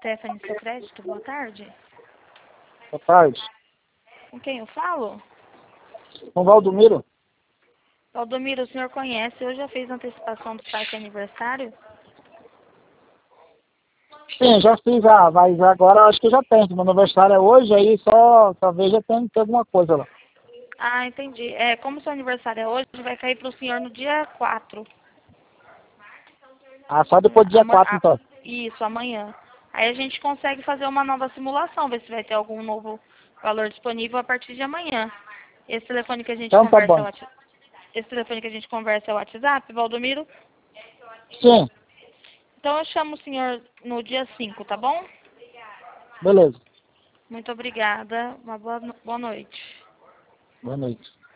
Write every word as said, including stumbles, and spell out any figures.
Stephanie, seu crédito. Boa tarde. Boa tarde. Com quem eu falo? Com Valdomiro? Valdomiro, o senhor conhece? Eu já fiz antecipação do parque aniversário? Sim, já fiz, ah, mas agora acho que já tem. Meu aniversário é hoje, aí só talvez já tenha que ter alguma coisa lá. Ah, entendi. É, como seu aniversário é hoje, vai cair para o senhor no dia quatro. Ah, só depois do dia Ama- quatro ah, então. Isso, amanhã. Aí a gente consegue fazer uma nova simulação, ver se vai ter algum novo valor disponível a partir de amanhã. Esse telefone que a gente Então tá conversa é bom. o WhatsApp. Esse telefone que a gente conversa é o WhatsApp, Valdomiro? Sim, Então eu chamo o senhor no dia cinco, tá bom? beleza. Muito obrigada. Uma boa, no- boa noite. Boa noite.